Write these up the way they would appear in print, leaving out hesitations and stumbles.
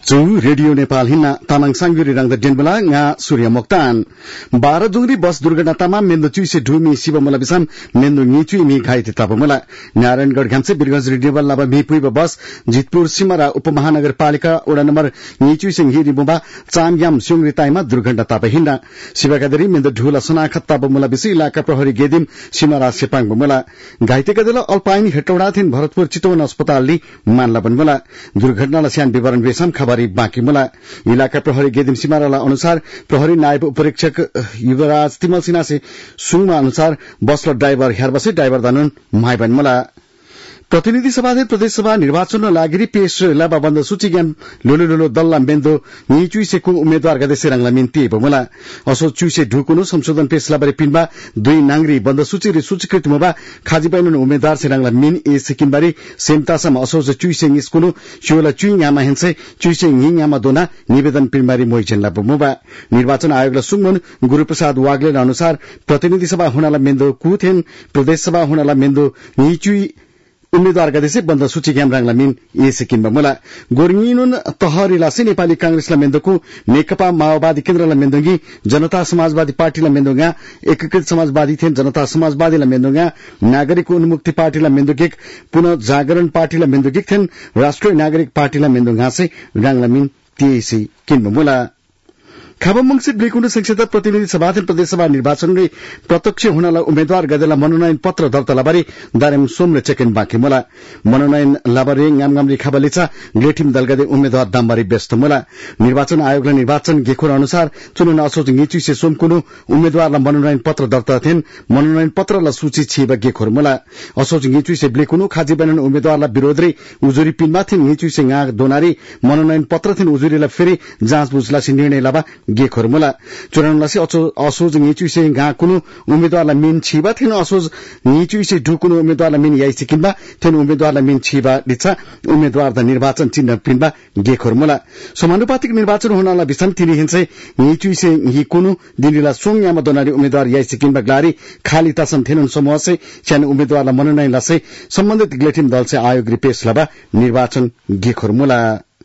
Chu Radio Nepal hina tamang sangguri rang da denbala nga Surya Moktan. Bara jungri bus durganatama mendo chuise dhumi Shivamala bisam mendo ngichui mi ghaite tapamala. Narayangarh ghamse Birgaz Renewal laba mipui bus Jitpur Simara Upamahanagarpalika oda number ngichui sing hiri bumba chamgyam syungri taima durganda tapahinda. Shivagadari mendo dhula sanakhat tapamala bisi ilaka प्रहरी गेदिम सिमरा सेपाङ बमला घाइते कदेला alpine हेटौडाथिन Bharatpur Chitwan अस्पतालले मानला बनमला दुर्घटनालाई स्यान विवरण बेसम खबरी बाँकी मला इलाका प्रहरी गेदिम सिमराला अनुसार प्रहरी नायब उपरीक्षक युवराज तिमल सिन्हासे सुङमा अनुसार बसलो ड्राइभर हेरबसे ड्राइभर दानुन माइ बनमला प्रतिनिधि सभाले प्रदेश सभा निर्वाचन लागि पेश लाबा बन्द सूची ज्ञान लोलो दल्ला मेन्दो नि चुइसेको उम्मेदवार गदे सेरङला मिन्ती बमला असो चुइसे ढुकुनु संशोधन पेश लाबारे पिनबा दुई नांगरी बन्द सूची रे सूचीकृत मबा खाजी बैनुन उम्मेदवार सेरङला मिन ए सिकिमबारी सेमतासम असो चुइसे निस्कुनु चुला चुइङामा हेन्से चुइसे हिङामा दोना निवेदन पिनबारी मोइजेनला बमबा निर्वाचन आयोगले सुङमुन गुरुप्रसाद वाग्ले अनुसार प्रतिनिधि सभा हुनाला मेन्दो कुथेन प्रदेश सभा हुनाला मेन्दो नि चुइ उम्मेदवार गदेसे बन्द सूची ग्यामराङला मिन ए सिक्किममा मुला गोर्गिनुन तहरीलासे नेपाली कांग्रेसला मेन्दोको नेकपा माओवादी केन्द्रला मेन्दोगी जनता समाजवादी पार्टीला मेन्दोगा एकीकृत समाजवादी थिएन जनता समाजवादीला मेन्दोगा नागरिक उन्मुक्ति पार्टीला मेन्दोगिक पुनः जागरण पार्टीला मेन्दोगिक थिएन राष्ट्रिय नागरिक पार्टीला मेन्दोगासे राङला मिन टीएसी किनमा मुला खाबमंगसित ब्लिकुण्ड संसद प्रतिनिधि सभा प्रदेश सभा निर्वाचन में प्रत्यक्ष हुनला उम्मेदवार गदेला मनोनयन पत्र दर्ता लाबारी दारेम सोमरे चेकेन बाँकी मुला मनोनयन लाबारी गामगामरी खाबलिचा ग्रेटिम दलगदे उम्मेदवार दामबारी व्यस्त मुला निर्वाचन आयोगले निर्वाचन गेखोर अनुसार चुनाव असोज गिचुसे सोमकुनु उम्मेदवारलाई मनोनयन पत्र दर्ता थिएन मनोनयन पत्रलाई सूची छिबा गेखोर मुला असोज गिचुसे ब्लिकुनु खाजी बनन उम्मेदवारलाई विरोधरी उजुरी पिनमा थिएन गिचुसे गा दोनारी मनोनयन पत्र थिएन उजुरीलाई फेरि जाँचबुझलासी निर्णय लाबा गेखोर मुला चुनावलासी असोज गिचुसे गा कुनु उम्मेदवारलाई मिन छिबा थिएन असोज गिचुसे ढुकुनु उम्मेदवारलाई मिन याइ सिकिमबा थिएन उम्मेदवारलाई मिन छिबा दिछा उम्मेदवार द निर्वाचन चिन्ह पिनबा गेखोर मुला समानुपातिक निर्वाचन हुनला बिसम तिनी हिंसे गिचुसे हि कुनु दिनीला सोङयामा दोनारी उम्मेदवार याइ सिकिमबा ग्लारी खाली तासम थिएन समूहसे च्यान उम्मेदवारलाई मनोनयन लासे सम्बन्धित ग्लेटिम दल से आयोग रिपेश लबा निर्वाचन गेखोर मुला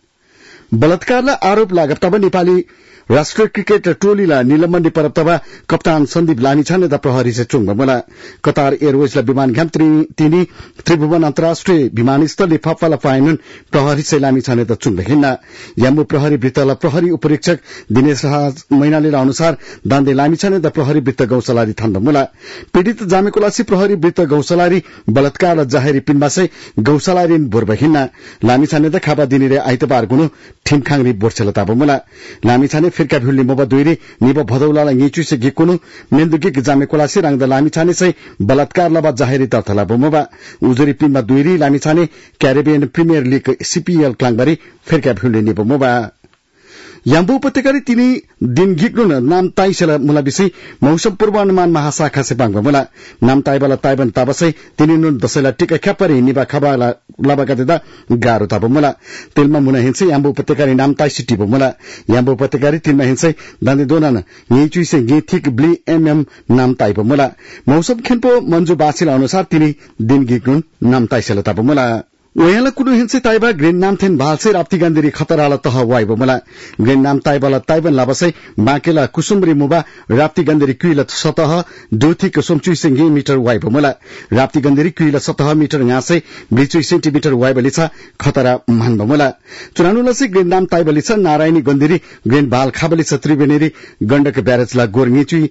बलात्कारलाई आरोप लागतब नेपाली राष्ट्रिय क्रिकेट टोलीलाई निलम्बन परतब कप्तान सन्दीप लामिछाने द प्रहरी से चुङ बमला कतार एयरवेजलाई विमान घाम तिनी त्रिभुवन अन्तर्राष्ट्रिय विमानस्थलले फफला पाइनुन प्रहरी से लामिछाने द चुङ हिन्ना याम्बु प्रहरी वृत्तला प्रहरी उपरीक्षक दिनेश मैनाले अनुसार दान्दे लामिछाने द प्रहरी वृत्त गौसलारी थान्द मुला पीड़ित जामेकोलासी प्रहरी वृत्त गौसलारी बलात्कार जाहेरी पिनबासे गौसलारी बोर्ब हिन्ना लामिछाने द खाबा दिनेरे आइतबार गुनु ठिमखाङरी बोर्छलता बमुला लामिछाने फिरका भिल्ली मोबा दुइरी निबो भदौलालाई गिचुसे गिकुनु मेन्दुगिक जामेकोलासी राङदा लामिछाने चाहिँ बलात्कार लबा जाहेरी तर्थला बोमबा उजुरी पिनमा दुइरी Lamichhane Caribbean Premier League CPL क्लाङबारी फिरका भिल्ली निबो मोबा याम्बु उपत्यकाले तिनी दिन गिक्नुन नाम ताइसेला मुला विषय मौसम पूर्वानुमान महाशाखा से बांग मुला नाम ताइबला ताइबन ताबसै तिनी नुन दसैला टिका ख्यापरी निबा खबाला लाबाका देदा गारो ताब मुला तेलमा मुना हिंसे याम्बु उपत्यकाले नाम ताइ सिटी मुला याम्बु उपत्यकाले तिनमा हिंसे दान्दे दोनान येचुइसे गेथिक ब्ली एमएम नाम ताइब मुला मौसम खेनपो मंजु बासिला अनुसार तिनी दिन गिक्नुन नाम ताइसेला ताब मुला ओयाला कुनु हिंसे ताइबा ग्रेन नाम थेन भालसे राप्ती गन्दिरी खतराला तह वाइब मुला ग्रेन नाम ताइबाला ताइबन लाबसै बाकेला कुसुमरी मुबा राप्ती गन्दिरी कुइला सतह दोथिक सोमचुइ सिंगी मिटर वाइब मुला राप्ती गन्दिरी कुइला सतह मिटर गासे 20 सेन्टिमिटर वाइब लिछा खतरा मानब मुला चुनानुलसी ग्रेन नाम ताइब लिछा नारायणी गन्दिरी ग्रेन भाल खाबलिछ त्रिवेणीरी गण्डक ब्यारेजला गोरङिचुइ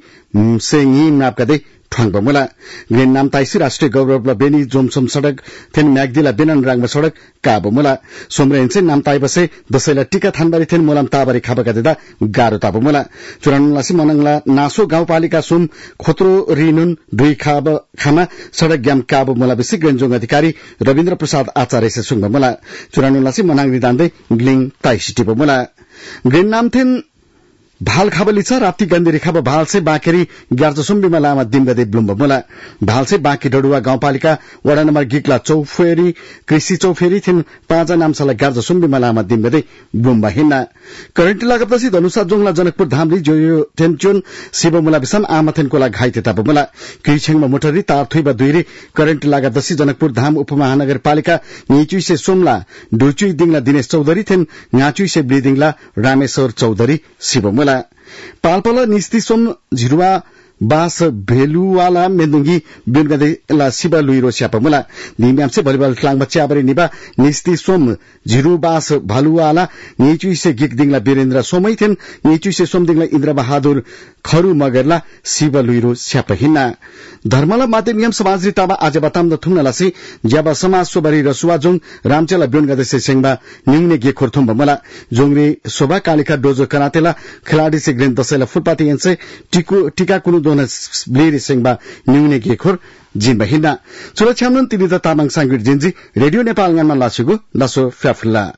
सेङि नापकदे ठंग मुला ग्रेन नाम ताइसी राष्ट्रिय गौरव बेनी जोमसोम सड़क थेन म्याग्दीला बेनन राङमा सड़क काब मुला सोमरेन्से नाम ताइबसे दसैला टिका थानबारी थेन मोलाम ताबारी खाबका देदा गारो ताब मुला चुरानुलासी मनंगला नासो गाउँपालिका सुम खोत्रो रिनुन दुई खामा सड़क ग्याम काब मुला बेसी ग्रेनजोङ अधिकारी रविन्द्र प्रसाद आचार्य से सुङ मुला चुरानुलासी मनाङ रिदान्दै ग्लिङ ताइसिटी मुला ग्रेन नाम थेन भाल खाबली छ राप्ती गन्दी रेखा भालसे बाँकेरी ग्यार्चसुम्बीमा लामा दिमगदे ब्लुम्ब मुला भालसे बाँकी डडुवा गाउँपालिका वडा नम्बर गिक्ला चौफेरी कृषि चौफेरी थिन पाँचा नामसला ग्यार्चसुम्बीमा लामा दिमगदे ब्लुम्ब हिन्ना करेन्ट लागतपछि धनुषा जोङला जनकपुर धामली जोयो टेन्चुन शिवमुला बिसम आमाथेनकोला घाइते तापमुला किरिछेङमा मोटरी तारथुइबा दुइरी करेन्ट लागतपछि जनकपुर धाम उपमहानगरपालिका निचुइसे सोमला डुचुइ दिङला दिनेश चौधरी थिन न्याचुइसे ब्लिदिङला रामेश्वर चौधरी शिवमुला पाल्पला निस्ती सोम झिरुवा बास भेलुवाला मेन्दुंगी बिनगदेला शिव लुइरो स्यापमुला निम्यामसे भलिबल क्लाङमा च्याबरी निबा निस्ती सोम झिरु बास भालुवाला निचुइसे गिकदिङला वीरेन्द्र सोमै थिन निचुइसे सोमदिङला इन्द्र बहादुर खरु मगरला शिव लुइरो स्याप हिन्ना धर्मला माध्यमियम समाज रिताबा आज बताम थुम्नलासी ज्याबा समाज सोबरी रसुवा जोङ रामचेला बिनगदेसे सेङबा निङने गे खोरथुम बमला जोङरे शोभा कालिका डोजो कनातेला खिलाडी से ग्रेन दसेला फुटपाती यन्से टिका कुनु दोन ब्लेरी सेङबा निङने गे खोर जिम्बा हिन्ना सुरक्षा तिनी त तामाङ सांगुर जिन्जी रेडियो नेपाल गानमा लासुगु लासो फ्याफुल्ला